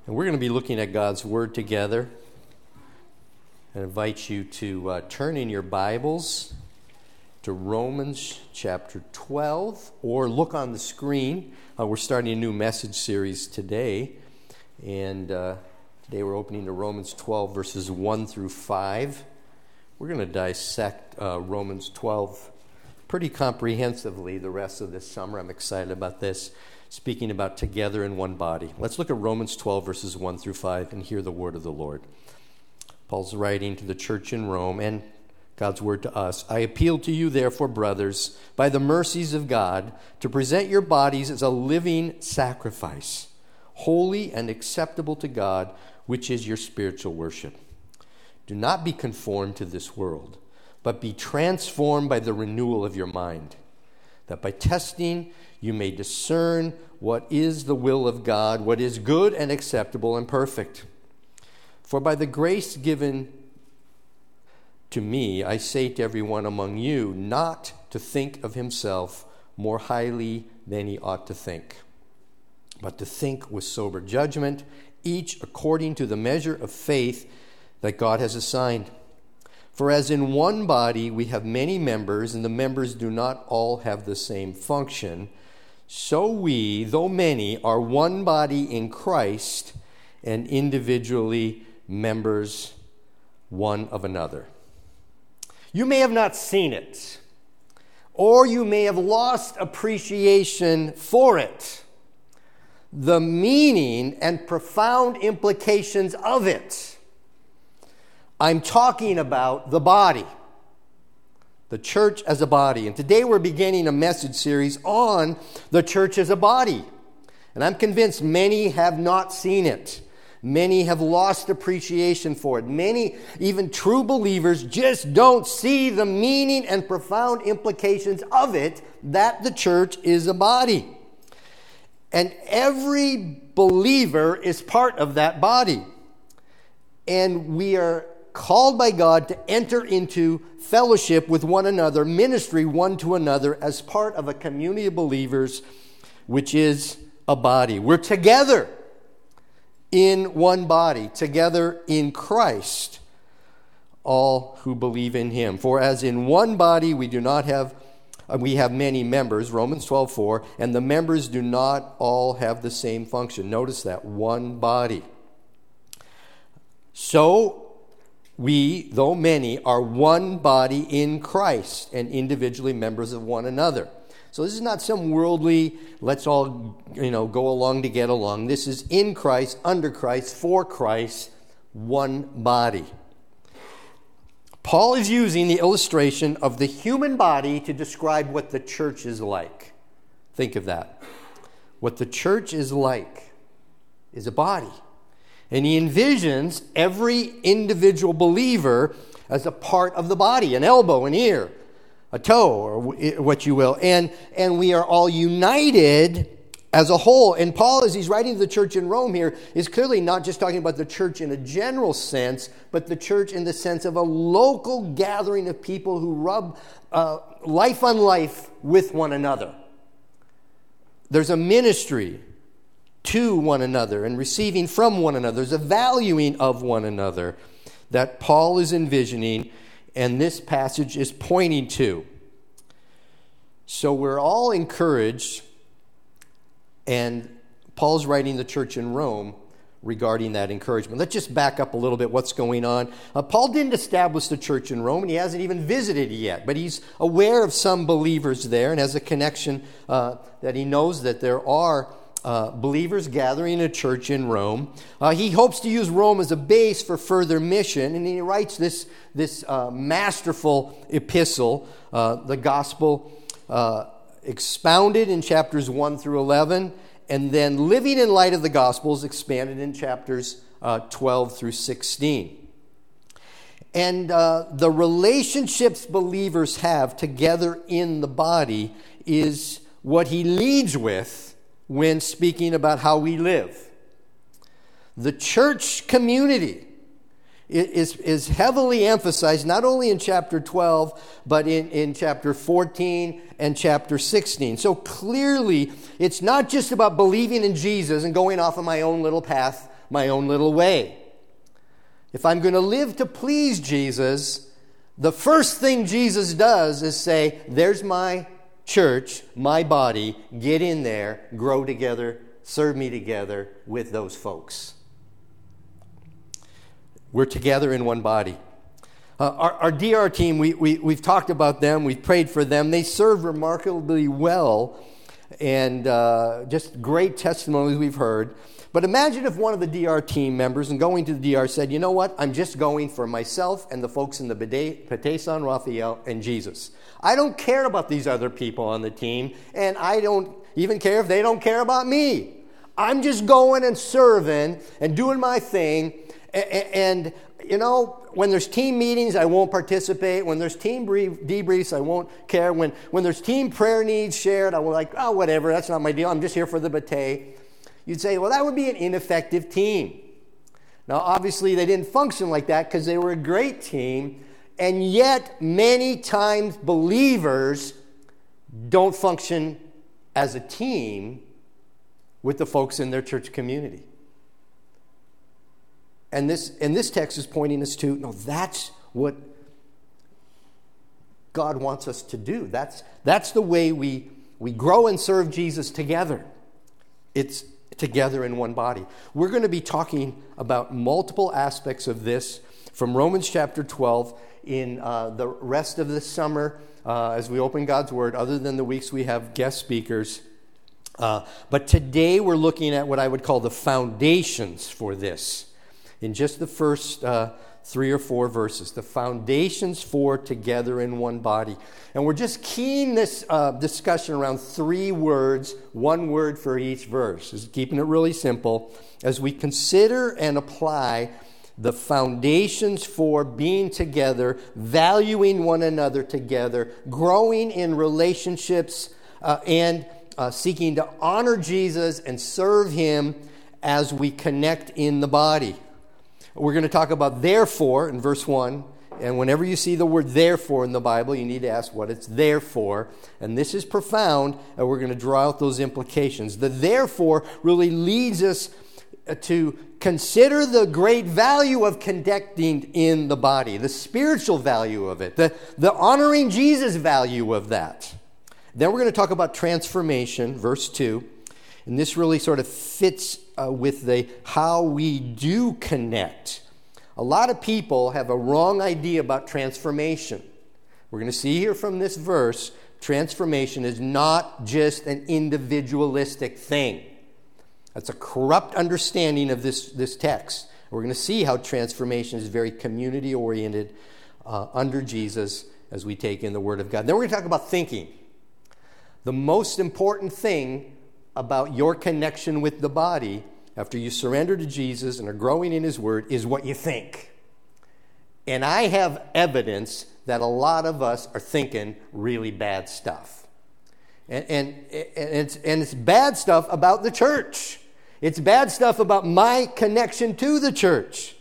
And we're going to be looking at God's Word together. I invite you to turn in your Bibles to Romans chapter 12, or look on the screen. We're starting a new message series today, and today we're opening to Romans 12, verses 1 through 5. We're going to dissect Romans 12 pretty comprehensively the rest of this summer. I'm excited about this, speaking about together in one body. Let's look at Romans 12, verses 1 through 5, and hear the word of the Lord. Paul's writing to the church in Rome, and God's word to us. I appeal to you, therefore, brothers, by the mercies of God, to present your bodies as a living sacrifice, holy and acceptable to God, which is your spiritual worship. Do not be conformed to this world, but be transformed by the renewal of your mind, that by testing you may discern what is the will of God, what is good and acceptable and perfect. For by the grace given to me, I say to everyone among you, not to think of himself more highly than he ought to think, but to think with sober judgment, each according to the measure of faith that God has assigned. For as in one body we have many members, and the members do not all have the same function, so we, though many, are one body in Christ, and individually members one of another. You may have not seen it, or you may have lost appreciation for it, the meaning and profound implications of it. I'm talking about the body, the church as a body. And today we're beginning a message series on the church as a body. And I'm convinced many have not seen it. Many have lost appreciation for it. Many, even true believers, just don't see the meaning and profound implications of it, that the church is a body. And every believer is part of that body. And we are called by God to enter into fellowship with one another, ministry one to another as part of a community of believers, which is a body. We're together in one body, together in Christ, all who believe in him. For as in one body we have many members, Romans 12:4, and the members do not all have the same function. Notice that, one body. So we, though many, are one body in Christ and individually members of one another. So this is not some worldly, let's all, go along to get along. This is in Christ, under Christ, for Christ, one body. Paul is using the illustration of the human body to describe what the church is like. Think of that. What the church is like is a body. And he envisions every individual believer as a part of the body, an elbow, an ear, a toe, or what you will. And we are all united as a whole. And Paul, as he's writing to the church in Rome here, is clearly not just talking about the church in a general sense, but the church in the sense of a local gathering of people who rub life on life with one another. There's a ministry to one another and receiving from one another. There's a valuing of one another that Paul is envisioning, and this passage is pointing to. So we're all encouraged, and Paul's writing the church in Rome regarding that encouragement. Let's just back up a little bit what's going on. Paul didn't establish the church in Rome, and he hasn't even visited it yet, but he's aware of some believers there and has a connection that he knows that there are believers gathering in a church in Rome. He hopes to use Rome as a base for further mission, and he writes this masterful epistle, the gospel expounded in chapters 1 through 11, and then living in light of the gospels expanded in chapters 12 through 16. And the relationships believers have together in the body is what he leads with when speaking about how we live. The church community is heavily emphasized not only in chapter 12, but in chapter 14 and chapter 16. So clearly, it's not just about believing in Jesus and going off on my own little path my own little way. If I'm going to live to please Jesus, the first thing Jesus does is say, there's my church, my body, get in there, grow together, serve me together with those folks. We're together in one body. Our DR team, we've talked about them, we've prayed for them. They serve remarkably well, and just great testimonies we've heard. But imagine if one of the DR team members, and going to the DR, said, you know what, I'm just going for myself and the folks in the B'nai San Raphael and Jesus. I don't care about these other people on the team, and I don't even care if they don't care about me. I'm just going and serving and doing my thing, and you know, when there's team meetings, I won't participate. When there's team debriefs, I won't care. When there's team prayer needs shared, I will like, oh, whatever, that's not my deal. I'm just here for the B'nai. You'd say, well, that would be an ineffective team. Now, obviously, they didn't function like that because they were a great team, and yet many times believers don't function as a team with the folks in their church community. And this text is pointing us to, no, that's what God wants us to do. That's the way we grow and serve Jesus together. It's together in one body. We're going to be talking about multiple aspects of this from Romans chapter 12 in the rest of this summer as we open God's Word, other than the weeks we have guest speakers. But today we're looking at what I would call the foundations for this. In just the first 3 or 4 verses, the foundations for together in one body. And we're just keying this discussion around 3 words, 1 word for each verse. Just keeping it really simple as we consider and apply the foundations for being together, valuing one another together, growing in relationships, and seeking to honor Jesus and serve Him as we connect in the body. We're going to talk about therefore in verse 1. And whenever you see the word therefore in the Bible, you need to ask what it's there for. And this is profound, and we're going to draw out those implications. The therefore really leads us to consider the great value of connecting in the body, the spiritual value of it, the honoring Jesus value of that. Then we're going to talk about transformation, verse 2. And this really sort of fits with the how we do connect. A lot of people have a wrong idea about transformation. We're going to see here from this verse, transformation is not just an individualistic thing. That's a corrupt understanding of this text. We're going to see how transformation is very community-oriented under Jesus as we take in the Word of God. Then we're going to talk about thinking. The most important thing about your connection with the body after you surrender to Jesus and are growing in His Word is what you think. And I have evidence that a lot of us are thinking really bad stuff. And it's bad stuff about the church. It's bad stuff about my connection to the church.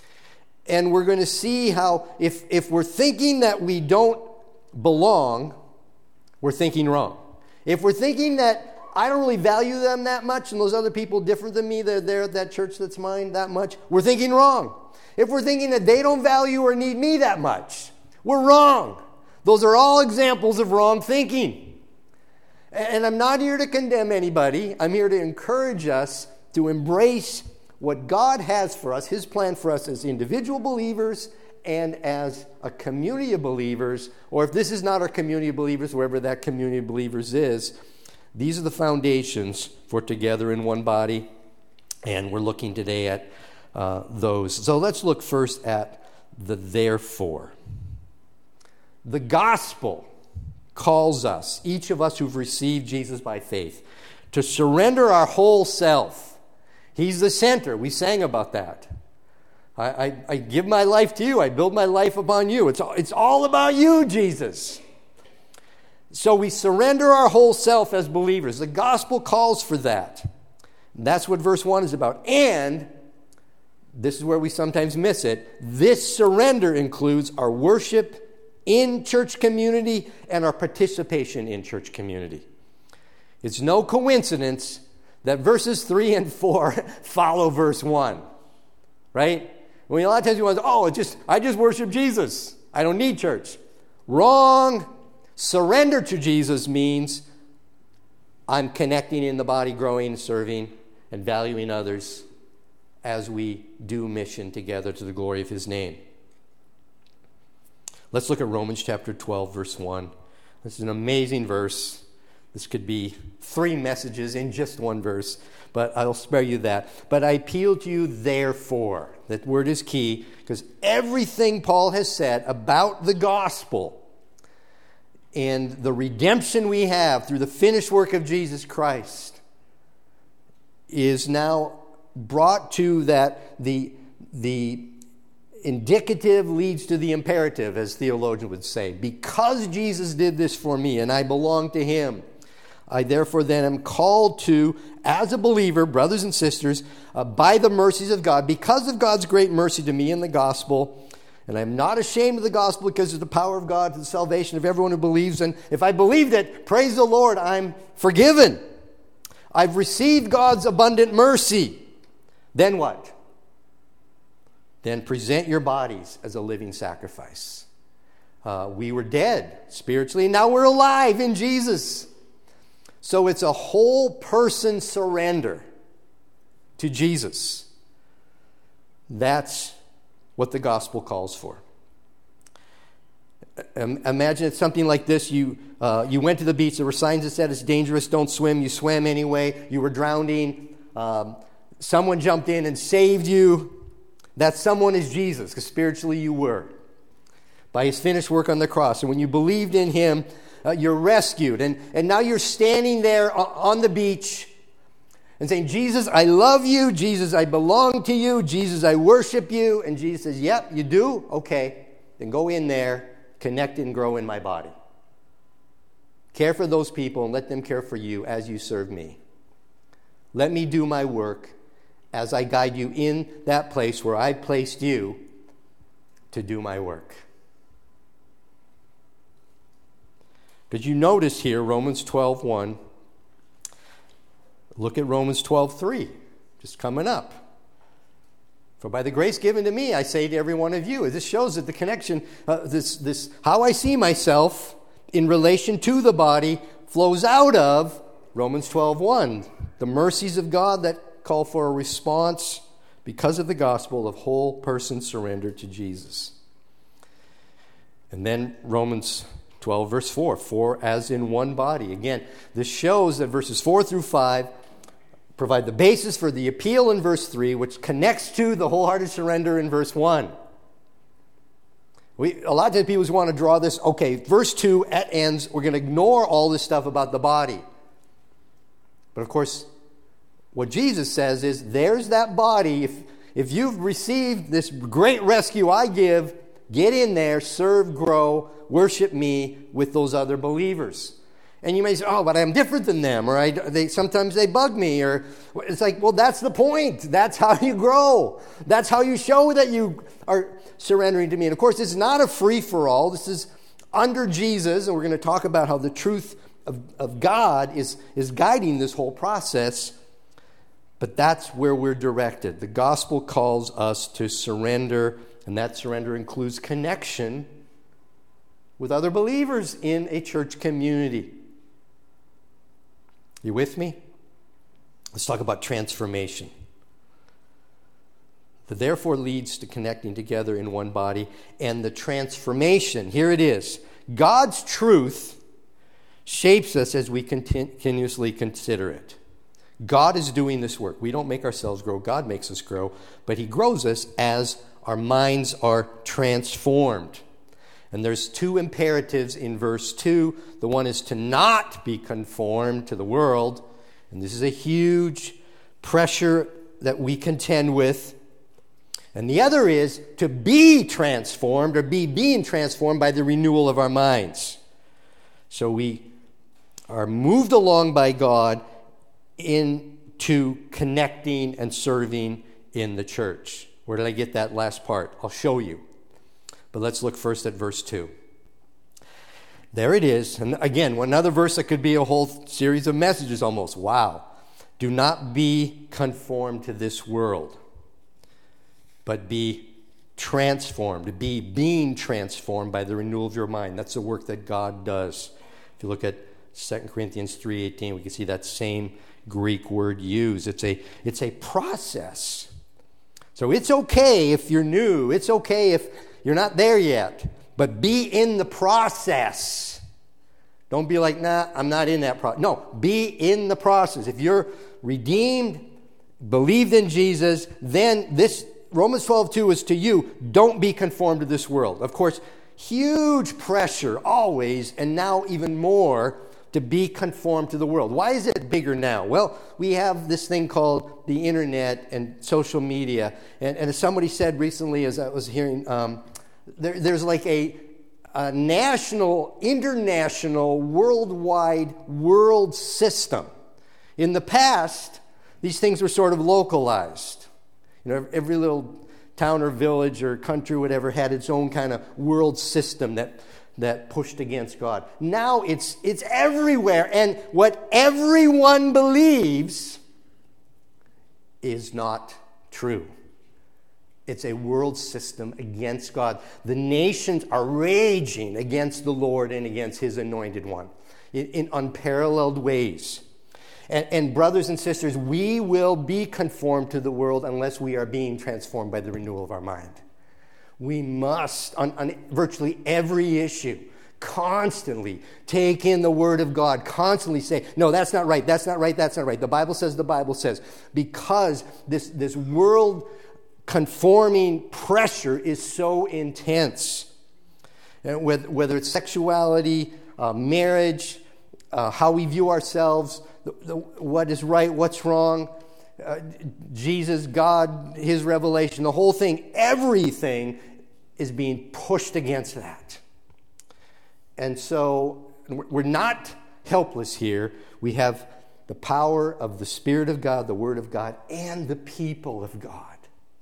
And we're going to see how if we're thinking that we don't belong, we're thinking wrong. If we're thinking that I don't really value them that much, and those other people different than me, they're there at that church that's mine that much, we're thinking wrong. If we're thinking that they don't value or need me that much, we're wrong. Those are all examples of wrong thinking. And I'm not here to condemn anybody. I'm here to encourage us to embrace what God has for us, His plan for us as individual believers and as a community of believers, or if this is not our community of believers, wherever that community of believers is. These are the foundations for together in one body, and we're looking today at those. So let's look first at the therefore. The gospel calls us, each of us who've received Jesus by faith, to surrender our whole self. He's the center. We sang about that. I give my life to you. I build my life upon you. It's all about you, Jesus. So we surrender our whole self as believers. The gospel calls for that. And that's what verse 1 is about. And, this is where we sometimes miss it, this surrender includes our worship in church community and our participation in church community. It's no coincidence that verses 3 and 4 follow verse 1, right? When a lot of times you want to say, I just worship Jesus. I don't need church. Wrong. Surrender to Jesus means I'm connecting in the body, growing, serving, and valuing others as we do mission together to the glory of his name. Let's look at Romans chapter 12, verse 1. This is an amazing verse. This could be 3 messages in just one verse, but I'll spare you that. But I appeal to you, therefore. That word is key, because everything Paul has said about the gospel and the redemption we have through the finished work of Jesus Christ is now brought to that the indicative leads to the imperative, as theologians would say. Because Jesus did this for me and I belong to him, I therefore then am called to, as a believer, brothers and sisters, by the mercies of God, because of God's great mercy to me in the gospel, and I am not ashamed of the gospel because of the power of God to the salvation of everyone who believes. And if I believed it, praise the Lord, I'm forgiven. I've received God's abundant mercy. Then what? Then present your bodies as a living sacrifice. We were dead spiritually, now we're alive in Jesus. So it's a whole person surrender to Jesus. That's what the gospel calls for. Imagine it's something like this. You went to the beach. There were signs that said it's dangerous, don't swim. You swam anyway. You were drowning. Someone jumped in and saved you. That someone is Jesus, because spiritually you were, by his finished work on the cross. And when you believed in him, you're rescued. And now you're standing there on the beach and saying, Jesus, I love you. Jesus, I belong to you. Jesus, I worship you. And Jesus says, yep, you do? Okay. Then go in there, connect and grow in my body. Care for those people and let them care for you as you serve me. Let me do my work as I guide you in that place where I placed you to do my work. Because you notice here, Romans 12:1. Look at Romans 12:3, just coming up. For by the grace given to me, I say to every one of you. This shows that the connection, this how I see myself in relation to the body flows out of Romans 12:1. The mercies of God that call for a response because of the gospel of whole person surrender to Jesus. And then Romans 12, verse 4, for as in one body. Again, this shows that verses 4 through 5 provide the basis for the appeal in verse 3, which connects to the wholehearted surrender in verse 1. A lot of times people want to draw this, okay, verse 2 at ends, we're going to ignore all this stuff about the body. But of course, what Jesus says is, there's that body. If you've received this great rescue I give, get in there, serve, grow, worship me with those other believers. And you may say, oh, but I'm different than them, or sometimes they bug me, or it's like, well, that's the point. That's how you grow. That's how you show that you are surrendering to me. And of course, this is not a free-for-all. This is under Jesus, and we're going to talk about how the truth of God is guiding this whole process. But that's where we're directed. The gospel calls us to surrender, and that surrender includes connection with other believers in a church community. You with me? Let's talk about transformation. That therefore leads to connecting together in one body. And the transformation, here it is. God's truth shapes us as we continuously consider it. God is doing this work. We don't make ourselves grow. God makes us grow. But he grows us as our minds are transformed. And there's 2 imperatives in verse 2. The one is to not be conformed to the world. And this is a huge pressure that we contend with. And the other is to be transformed, or be being transformed by the renewal of our minds. So we are moved along by God into connecting and serving in the church. Where did I get that last part? I'll show you. But let's look first at verse 2. There it is. And again, another verse that could be a whole series of messages almost. Wow. Do not be conformed to this world, but be transformed, be being transformed by the renewal of your mind. That's the work that God does. If you look at 2 Corinthians 3:18, we can see that same Greek word used. It's a process. So it's okay if you're new. It's okay if you're not there yet. But be in the process. Don't be like, nah, I'm not in that process. No, be in the process. If you're redeemed, believed in Jesus, then this Romans 12:2 is to you. Don't be conformed to this world. Of course, huge pressure always, and now even more, to be conformed to the world. Why is it bigger now? Well, we have this thing called the internet and social media. And as somebody said recently, as I was hearing, there's like a national, international, worldwide world system. In the past, these things were sort of localized. You know, every little town or village or country, whatever, had its own kind of world system that pushed against God. Now it's everywhere, and what everyone believes is not true. It's a world system against God. The nations are raging against the Lord and against His anointed one in unparalleled ways. And brothers and sisters, we will be conformed to the world unless we are being transformed by the renewal of our mind. We must, on virtually every issue, constantly take in the Word of God, constantly say, no, that's not right, that's not right, that's not right. The Bible says, because this world conforming pressure is so intense. And whether it's sexuality, marriage, how we view ourselves, what is right, what's wrong, Jesus, God, His revelation, the whole thing, everything is being pushed against that. And so we're not helpless here. We have the power of the Spirit of God, the Word of God, and the people of God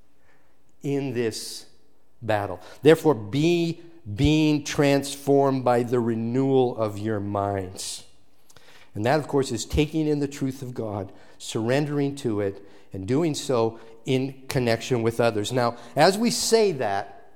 in this battle. Therefore, be being transformed by the renewal of your minds. And that, of course, is taking in the truth of God, surrendering to it, and doing so in connection with others. Now, as we say that,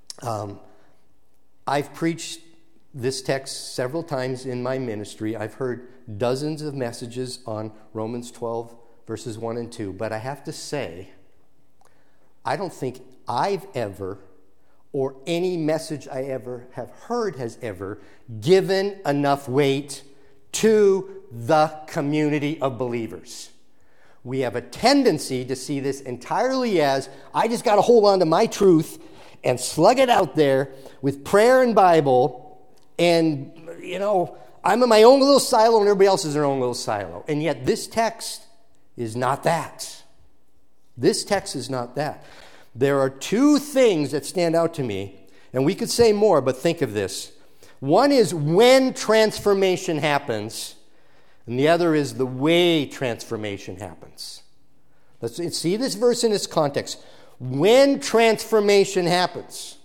I've preached this text several times in my ministry. I've heard dozens of messages on Romans 12, verses 1 and 2. But I have to say, I don't think I've ever, or any message I ever have heard has ever, given enough weight to the community of believers. We have a tendency to see this entirely as, I just got to hold on to my truth and slug it out there with prayer and Bible, and, you know, I'm in my own little silo and everybody else is in their own little silo. And yet this text is not that. This text is not that. There are two things that stand out to me, and we could say more, but think of this. One is when transformation happens, and the other is the way transformation happens. Let's see this verse in its context. When transformation happens,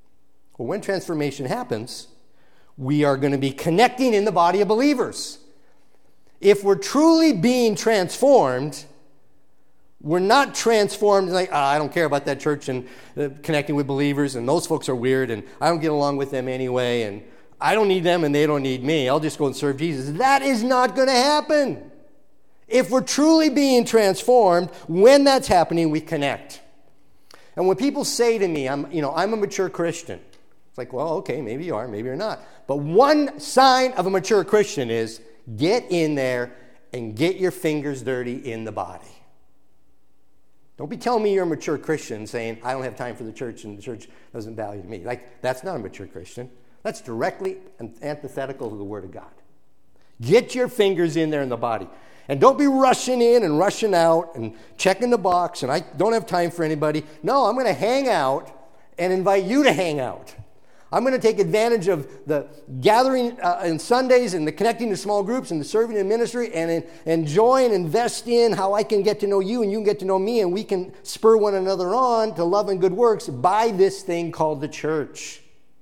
we are going to be connecting in the body of believers. If we're truly being transformed, we're not transformed like, I don't care about that church and connecting with believers, and those folks are weird, and I don't get along with them anyway, and I don't need them and they don't need me. I'll just go and serve Jesus. That is not going to happen. If we're truly being transformed, when that's happening, we connect. And when people say to me, I'm a mature Christian, it's like, well, okay, maybe you are, maybe you're not. But one sign of a mature Christian is get in there and get your fingers dirty in the body. Don't be telling me you're a mature Christian saying, I don't have time for the church and the church doesn't value me. Like, that's not a mature Christian. That's directly antithetical to the Word of God. Get your fingers in there in the body. And don't be rushing in and rushing out and checking the box and I don't have time for anybody. No, I'm going to hang out and invite you to hang out. I'm going to take advantage of the gathering on Sundays and the connecting to small groups and the serving in ministry and enjoy and invest in how I can get to know you and you can get to know me and we can spur one another on to love and good works by this thing called the church.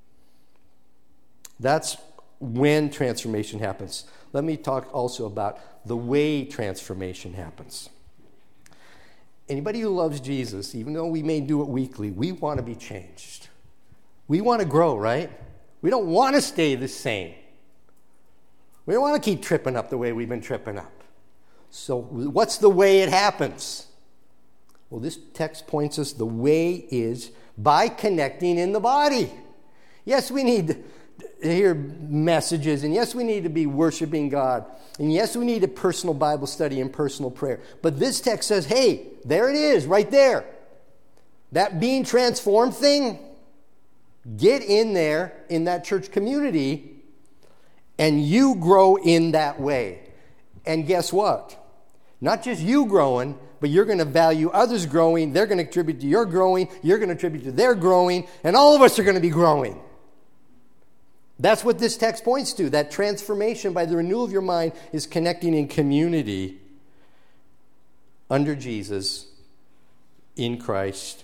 That's when transformation happens. Let me talk also about the way transformation happens. Anybody who loves Jesus, even though we may do it weekly, we want to be changed. We want to grow, right? We don't want to stay the same. We don't want to keep tripping up the way we've been tripping up. So what's the way it happens? Well, this text points us the way is by connecting in the body. Yes, we need to hear messages, and yes, we need to be worshiping God, and yes, we need a personal Bible study and personal prayer. But this text says, hey, there it is, right there. That being transformed thing, get in there in that church community, and you grow in that way. And guess what? Not just you growing, but you're going to value others growing. They're going to contribute to your growing. You're going to contribute to their growing. And all of us are going to be growing. That's what this text points to. That transformation by the renewal of your mind is connecting in community under Jesus, in Christ.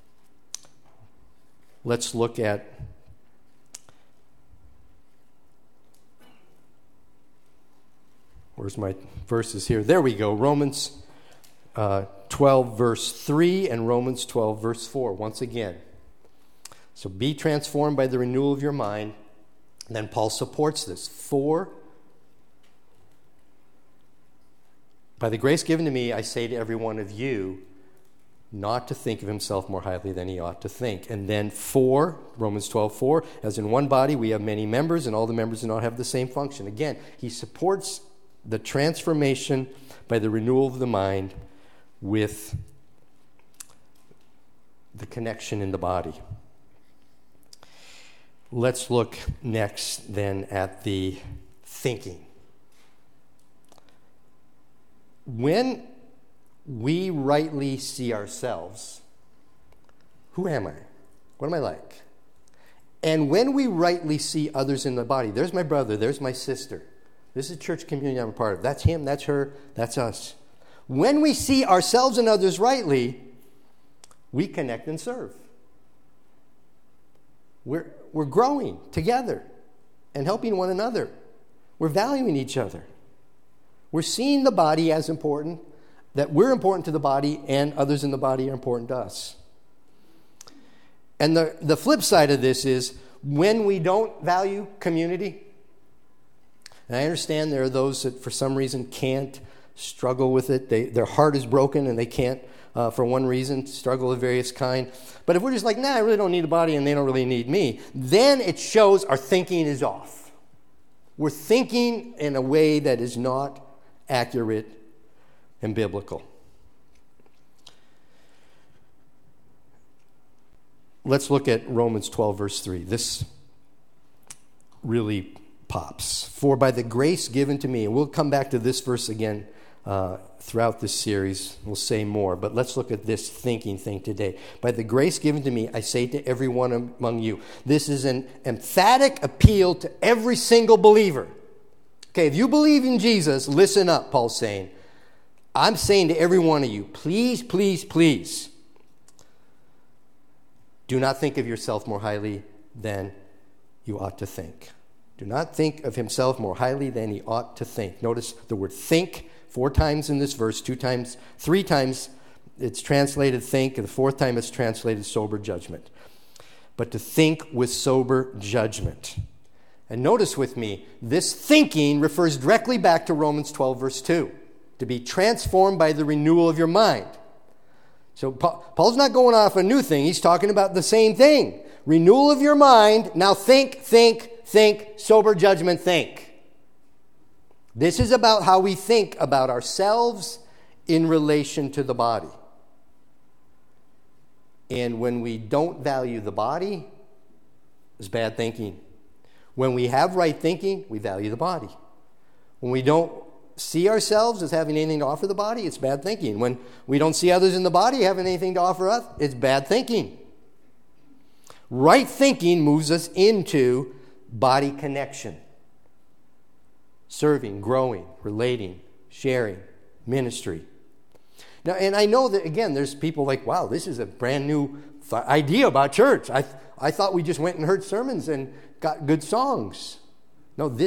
Let's look at where's my verses here? There we go. Romans 12, verse 3 and Romans 12, verse 4. Once again. So be transformed by the renewal of your mind. And then Paul supports this. For by the grace given to me, I say to every one of you, not to think of himself more highly than he ought to think. And then 4, Romans 12:4, as in one body we have many members, and all the members do not have the same function. Again, he supports the transformation by the renewal of the mind with the connection in the body. Let's look next then at the thinking. When we rightly see ourselves, who am I? What am I like? And when we rightly see others in the body, there's my brother, there's my sister. This is church community I'm a part of. That's him, that's her, that's us. When we see ourselves and others rightly, we connect and serve. We're growing together and helping one another. We're valuing each other. We're seeing the body as important, that we're important to the body and others in the body are important to us. And the flip side of this is when we don't value community, and I understand there are those that for some reason can't struggle with it. Their heart is broken and they can't, for one reason, struggle of various kind. But if we're just like, I really don't need a body and they don't really need me, then it shows our thinking is off. We're thinking in a way that is not accurate and biblical. Let's look at Romans 12, verse 3. This really pops. For by the grace given to me, and we'll come back to this verse again throughout this series. We'll say more, but let's look at this thinking thing today. By the grace given to me, I say to everyone among you. This is an emphatic appeal to every single believer. Okay, if you believe in Jesus, listen up, Paul's saying. I'm saying to every one of you, please, please, please, do not think of yourself more highly than you ought to think. Do not think of himself more highly than he ought to think. Notice the word think 4 times in this verse, 3 times it's translated think, and the 4th time it's translated sober judgment. But to think with sober judgment. And notice with me, this thinking refers directly back to Romans 12, verse 2. To be transformed by the renewal of your mind. So Paul's not going off a new thing. He's talking about the same thing. Renewal of your mind. Now think, sober judgment, think. This is about how we think about ourselves in relation to the body. And when we don't value the body, it's bad thinking. When we have right thinking, we value the body. When we don't see ourselves as having anything to offer the body, it's bad thinking. When we don't see others in the body having anything to offer us, it's bad thinking. Right thinking moves us into body connection. Serving, growing, relating, sharing, ministry. Now, and I know that, again, there's people like, wow, this is a brand new idea about church. I thought we just went and heard sermons and got good songs. No,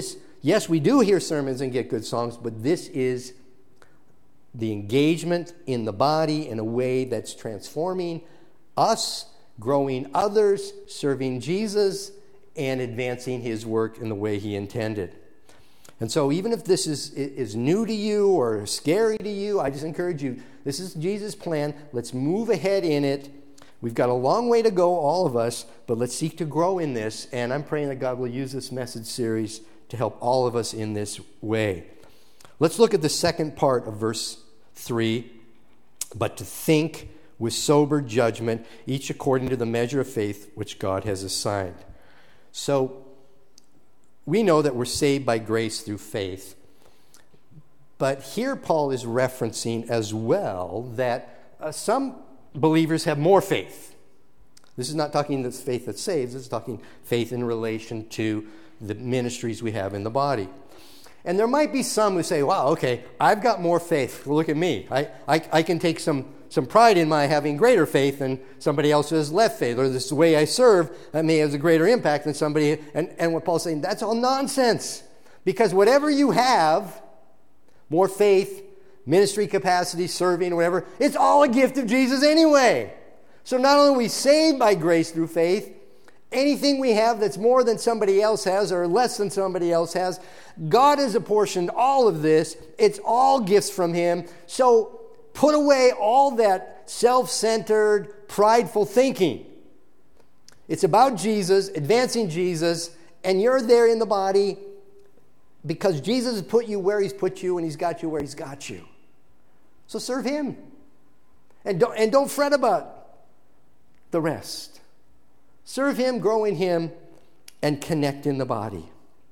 Yes, we do hear sermons and get good songs, but this is the engagement in the body in a way that's transforming us, growing others, serving Jesus, and advancing his work in the way he intended. And so even if this is new to you or scary to you, I just encourage you, this is Jesus' plan. Let's move ahead in it. We've got a long way to go, all of us, but let's seek to grow in this. And I'm praying that God will use this message series to help all of us in this way. Let's look at the second part of verse 3. But to think with sober judgment, each according to the measure of faith which God has assigned. So we know that we're saved by grace through faith. But here Paul is referencing as well that some believers have more faith. This is not talking the faith that saves. This is talking faith in relation to the ministries we have in the body. And there might be some who say, wow, okay, I've got more faith. Look at me. I can take some pride in my having greater faith than somebody else who has less faith. Or this way I serve, that may have a greater impact than somebody. And what Paul's saying, that's all nonsense. Because whatever you have, more faith, ministry capacity, serving, whatever, it's all a gift of Jesus anyway. So not only are we saved by grace through faith, anything we have that's more than somebody else has or less than somebody else has, God has apportioned all of this. It's all gifts from him. So put away all that self-centered, prideful thinking. It's about Jesus, advancing Jesus, and you're there in the body because Jesus has put you where he's put you and he's got you where he's got you. So serve him. And don't fret about the rest. Serve him, grow in him, and connect in the body.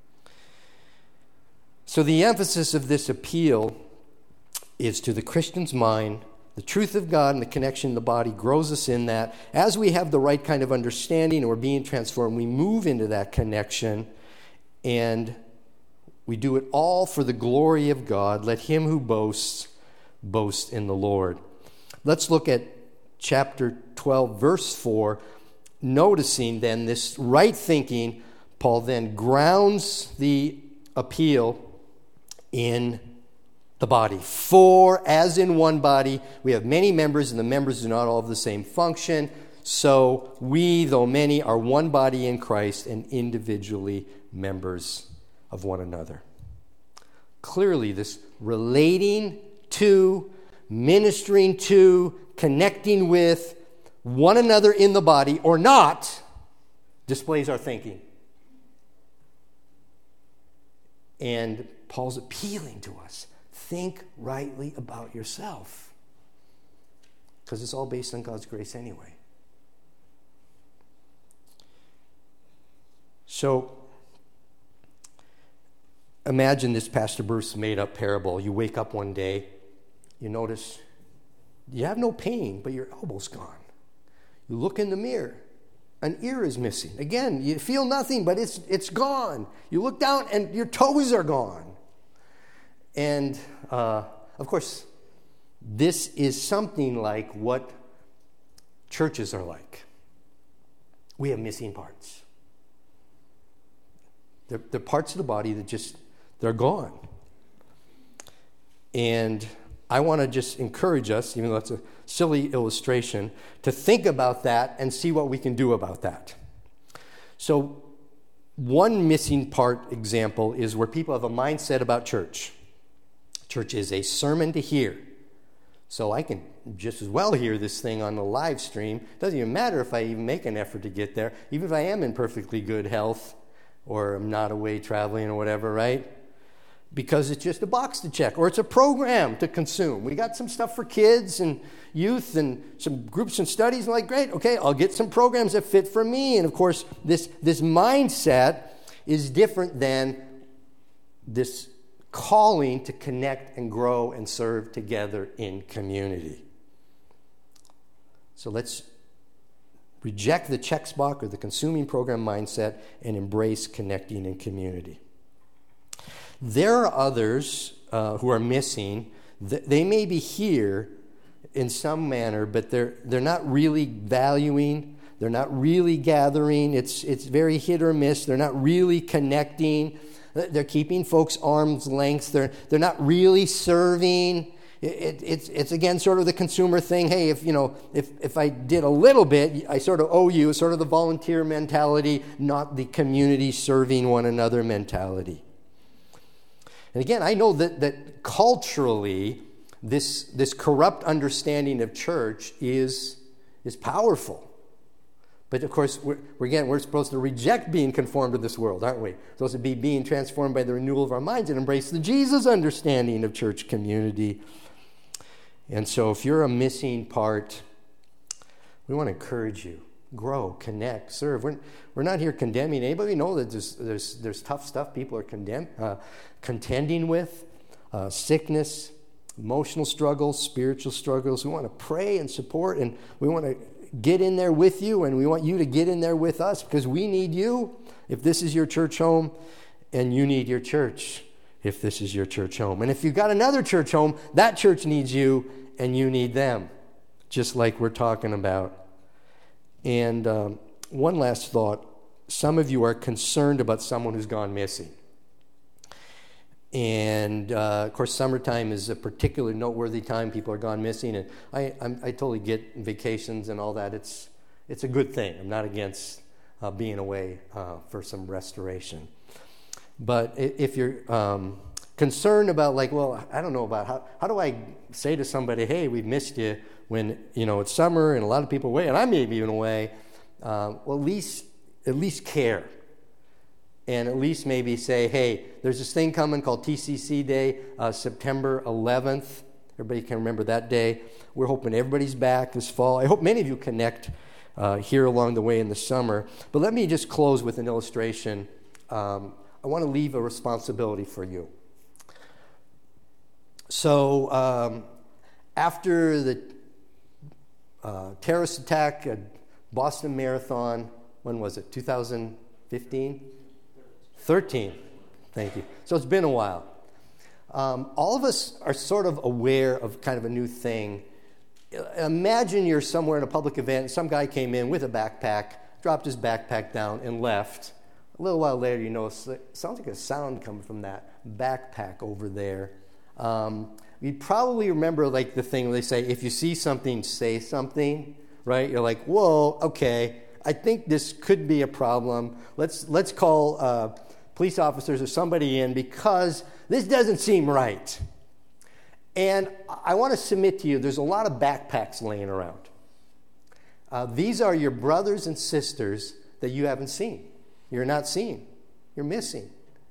So the emphasis of this appeal is to the Christian's mind. The truth of God and the connection in the body grows us in that. As we have the right kind of understanding and we're being transformed, we move into that connection and we do it all for the glory of God. Let him who boasts, boast in the Lord. Let's look at chapter 12, verse 4. Noticing then this right thinking, Paul then grounds the appeal in the body. For as in one body we have many members, and the members do not all have the same function, so we, though many, are one body in Christ and individually members of one another. Clearly, this relating to, ministering to, connecting with one another in the body or not displays our thinking. And Paul's appealing to us. Think rightly about yourself. Because it's all based on God's grace anyway. So, imagine this Pastor Bruce made up parable. You wake up one day, you notice you have no pain, but your elbow's gone. You look in the mirror, an ear is missing. Again, you feel nothing, but it's gone. You look down and your toes are gone. And, of course, this is something like what churches are like. We have missing parts. They're parts of the body that they're gone. And I want to just encourage us, even though it's a silly illustration, to think about that and see what we can do about that. So one missing part example is where people have a mindset about church. Church is a sermon to hear. So I can just as well hear this thing on the live stream. It doesn't even matter if I even make an effort to get there, even if I am in perfectly good health or I'm not away traveling or whatever, right? Because it's just a box to check, or it's a program to consume. We got some stuff for kids and youth and some groups and studies. And great, okay, I'll get some programs that fit for me. And of course, this mindset is different than this calling to connect and grow and serve together in community. So let's reject the checkbox or the consuming program mindset and embrace connecting in community. There are others who are missing. They may be here in some manner, but they're not really valuing. They're not really gathering. It's very hit or miss. They're not really connecting. They're keeping folks arm's length. They're not really serving. It's again sort of the consumer thing. Hey, if I did a little bit, I sort of owe you. Sort of the volunteer mentality, not the community serving one another mentality. And again, I know that culturally, this corrupt understanding of church is powerful. But of course, we're supposed to reject being conformed to this world, aren't we? We're supposed to be being transformed by the renewal of our minds and embrace the Jesus understanding of church community. And so if you're a missing part, we want to encourage you. Grow, connect, serve. We're not here condemning anybody. We know that there's tough stuff people are contending with, sickness, emotional struggles, spiritual struggles. We want to pray and support, and we want to get in there with you, and we want you to get in there with us because we need you if this is your church home, and you need your church if this is your church home. And if you've got another church home, that church needs you, and you need them, just like we're talking about. And one last thought. Some of you are concerned about someone who's gone missing. And, of course, summertime is a particularly noteworthy time. People are gone missing. And I totally get vacations and all that. It's a good thing. I'm not against being away for some restoration. But if you're concerned about, like, well, I don't know about how do I say to somebody, hey, we've missed you when, it's summer and a lot of people are away, and I may be even away. Well, at least care. And at least maybe say, hey, there's this thing coming called TCC Day, September 11th. Everybody can remember that day. We're hoping everybody's back this fall. I hope many of you connect here along the way in the summer. But let me just close with an illustration. I want to leave a responsibility for you. So after the terrorist attack at Boston Marathon, when was it, 2015? 13. Thank you. So it's been a while. All of us are sort of aware of kind of a new thing. Imagine you're somewhere in a public event, and some guy came in with a backpack, dropped his backpack down, and left. A little while later, it sounds like a sound coming from that backpack over there. You'd probably remember, like, the thing where they say, if you see something, say something, right? You're like, whoa, okay, I think this could be a problem. Let's call police officers or somebody in because this doesn't seem right. And I want to submit to you, there's a lot of backpacks laying around. These are your brothers and sisters that you haven't seen. You're not seeing. You're missing.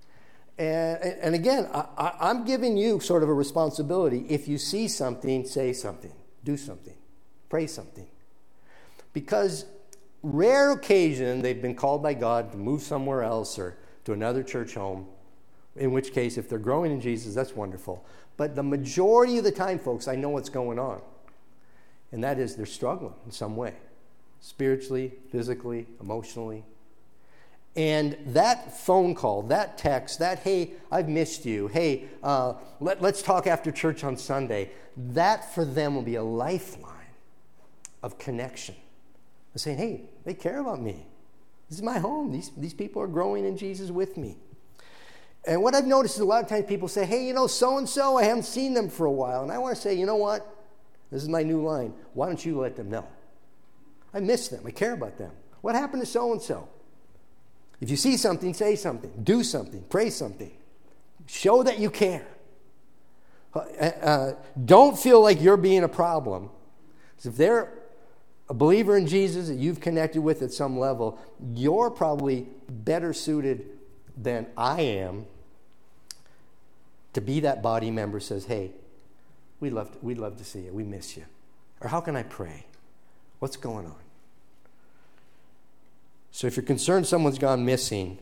And again, I'm giving you sort of a responsibility. If you see something, say something. Do something. Pray something. Because rare occasion they've been called by God to move somewhere else or to another church home, in which case, if they're growing in Jesus, that's wonderful. But the majority of the time, folks, I know what's going on. And that is they're struggling in some way. Spiritually, physically, emotionally. And that phone call, that text, that, hey, I've missed you. Hey, let's talk after church on Sunday. That for them will be a lifeline of connection. They're saying, hey, they care about me. This is my home. These people are growing in Jesus with me. And what I've noticed is a lot of times people say, hey, so-and-so, I haven't seen them for a while. And I want to say, you know what? This is my new line. Why don't you let them know? I miss them. I care about them. What happened to so-and-so? If you see something, say something. Do something. Pray something. Show that you care. Don't feel like you're being a problem. Because if they're a believer in Jesus that you've connected with at some level, you're probably better suited than I am to be that body member who says, hey, we'd love to see you. We miss you. Or how can I pray? What's going on? So if you're concerned someone's gone missing,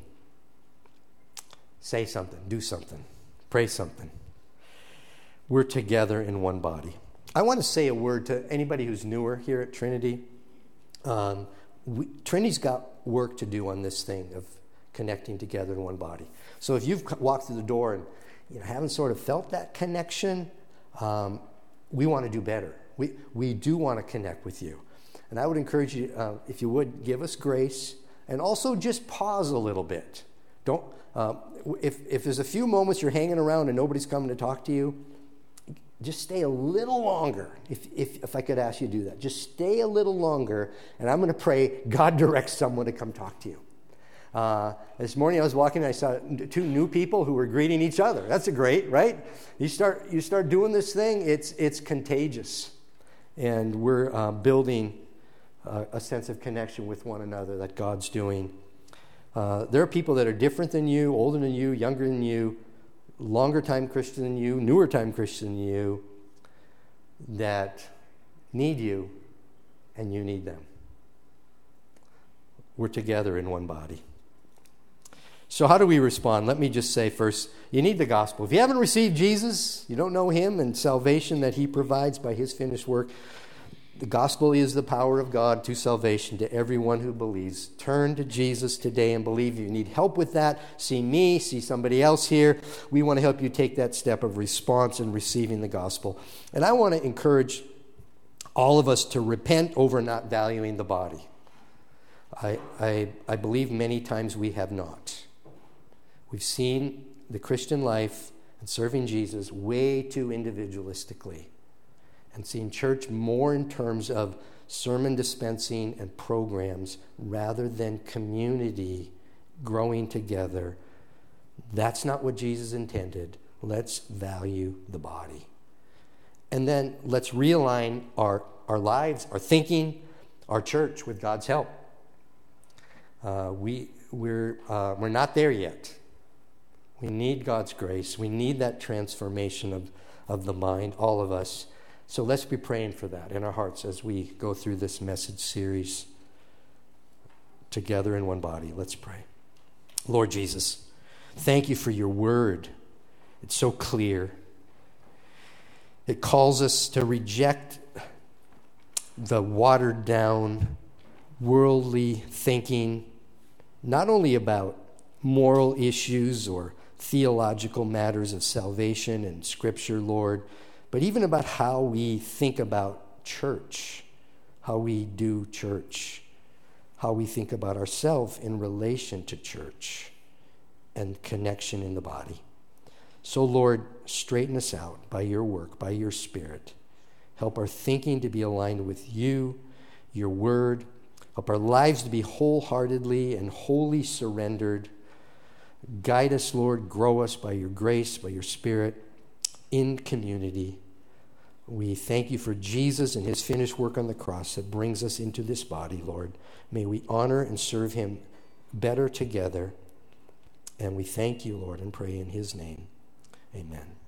say something, do something, pray something. We're together in one body. I want to say a word to anybody who's newer here at Trinity. Trinity's got work to do on this thing of connecting together in one body. So if you've walked through the door and haven't sort of felt that connection, we want to do better. We do want to connect with you. And I would encourage you, if you would, give us grace and also just pause a little bit. Don't. If there's a few moments you're hanging around and nobody's coming to talk to you, just stay a little longer. If I could ask you to do that, just stay a little longer, and I'm going to pray God directs someone to come talk to you. This morning I was walking and I saw two new people who were greeting each other. That's great, right? You start doing this thing, it's contagious. And we're building a sense of connection with one another that God's doing. There are people that are different than you, older than you, younger than you, longer time Christian than you, newer time Christian than you, that need you and you need them. We're together in one body. So how do we respond? Let me just say first, you need the gospel. If you haven't received Jesus, you don't know him and salvation that he provides by his finished work, the gospel is the power of God to salvation to everyone who believes. Turn to Jesus today and believe. You need help with that. See me, see somebody else here. We want to help you take that step of response and receiving the gospel. And I want to encourage all of us to repent over not valuing the body. I believe many times we have not. We've seen the Christian life and serving Jesus way too individualistically, and seen church more in terms of sermon dispensing and programs rather than community growing together. That's not what Jesus intended. Let's value the body. And then let's realign our lives, our thinking, our church with God's help. We're not there yet. We need God's grace. We need that transformation of the mind, all of us. So let's be praying for that in our hearts as we go through this message series together in one body. Let's pray. Lord Jesus, thank you for your word. It's so clear. It calls us to reject the watered down, worldly thinking, not only about moral issues or theological matters of salvation and Scripture, Lord, but even about how we think about church, how we do church, how we think about ourselves in relation to church and connection in the body. So, Lord, straighten us out by your work, by your Spirit. Help our thinking to be aligned with you, your word. Help our lives to be wholeheartedly and wholly surrendered. Guide us, Lord. Grow us by your grace, by your Spirit, in community. We thank you for Jesus and his finished work on the cross that brings us into this body, Lord. May we honor and serve him better together. And we thank you, Lord, and pray in his name. Amen.